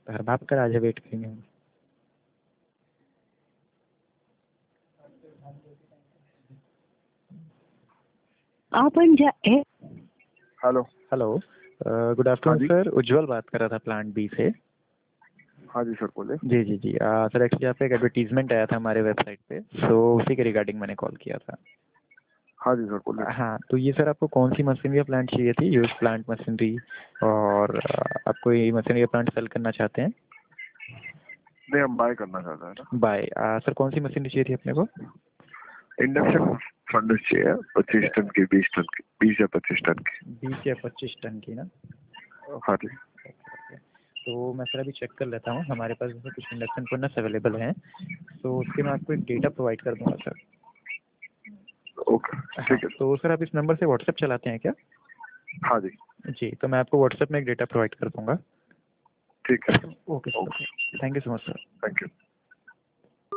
घर भाप कर आज वेट करेंगे हम। आपण ज्या हेलो हेलो, गुड हाँ आफ्टरनून जी सर। उज्जवल बात कर रहा था प्लांट बी से। हाँ जी सर बोले। जी जी जी, सर एक्चुअली यहाँ पे एक एडवर्टीजमेंट आया था हमारे वेबसाइट पे, सो उसी के रिगार्डिंग मैंने कॉल किया था। हाँ जी सर बोले। हाँ, तो ये सर आपको कौन सी मशीनरी या प्लांट चाहिए थी? यूज प्लांट मशीनरी, और आपको ये मशीनरी या प्लांट सेल करना चाहते हैं? नहीं, हम बाय करना चाहते हैं ना। बाय। सर कौन सी मशीनरी चाहिए थी अपने को? इंडक्शन फंड चाहिए 25 टन की, 20 टन की, 20 या 25 टन की। 20 या 25 टन की ना? हाँ जी। Okay okay. तो मैं सर अभी चेक कर लेता हूँ, हमारे पास जैसे कुछ इंडक्शन फर्नेस अवेलेबल हैं, तो उसके मैं आपको एक डेटा प्रोवाइड कर दूंगा सर। ओके हाँ, ठीक है। तो सर आप इस नंबर से व्हाट्सएप चलाते हैं क्या? हाँ जी जी, तो मैं आपको व्हाट्सएप में एक डेटा प्रोवाइड कर दूंगा। ठीक है। Okay sir, thank you so much sir. Thank you.